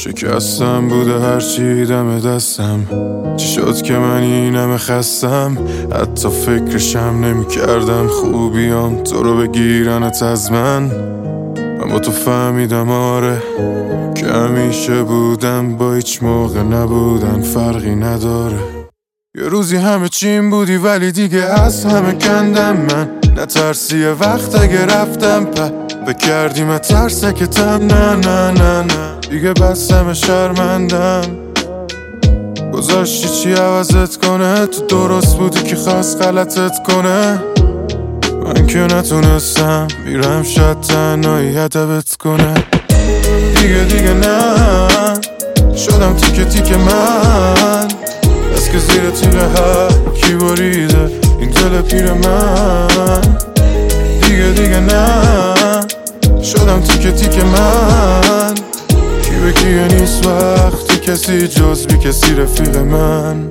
شکستم بوده هرچی دم دستم. چی شد که من اینم خستم؟ حتی فکرشم نمی کردم خوبیام تو رو بگیرنت از من با تو فهمیدم آره که همیشه بودم با هیچ موقع نبودن فرقی نداره. یه روزی همه چیم بودی ولی دیگه از همه کندم من. نترسی یه وقت اگه رفتم بکردیم ترسکتم. نه نه نه نه دیگه بس همه شرمندم. گذاشتی چی عوضت کنه؟ تو درست بودی که خواست غلطت کنه. من که نتونستم میرم شاید تنهایی هدبت کنه. دیگه نه شدم تیکه تیکه من. از که زیر تیغه هر کی بریده این دل پیر من. دیگه نه شدم تیکه تیکه من. کی به کیه نیست وقتی کسی جز بی کسی رفیق من.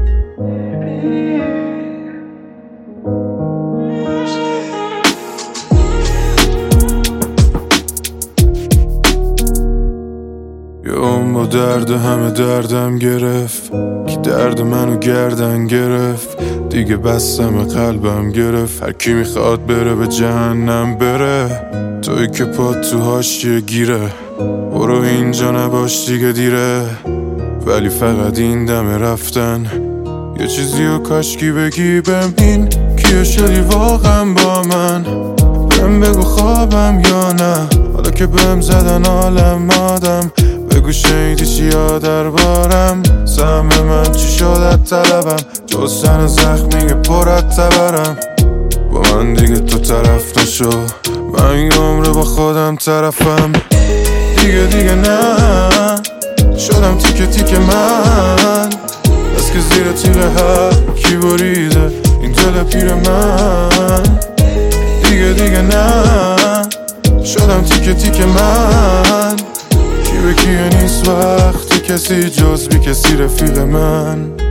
یه با درد همه دردم گرفت که درد منو گردن گرفت. دیگه بستم قلبم گرفت. هر کی میخواد بره به جهنم بره. توی که پات تو حاشیه گیره برو اینجا نباش دیگه دیره. ولی فقط این دم رفتن یه چیزیو کاشکی بگی بهم این کیه شدی واقعا با من. بهم بگو خوابم یا نه حالا که بهم زدن عالم آدم. بگو شنیدی چیا دربارم؟ سهم من چی شد طلبم جز سن زخمی پرت تبرم. با من دیگه تو طرف نشو من یه عمره با خودم طرفم. دیگه نه شدم تیکه تیکه من. از که زیر تیغه هر کی بریده این دل پیر من. دیگه نه شدم تیکه تیکه من. کی به کیه نیست وقتی کسی جز بی کسی رفیق من.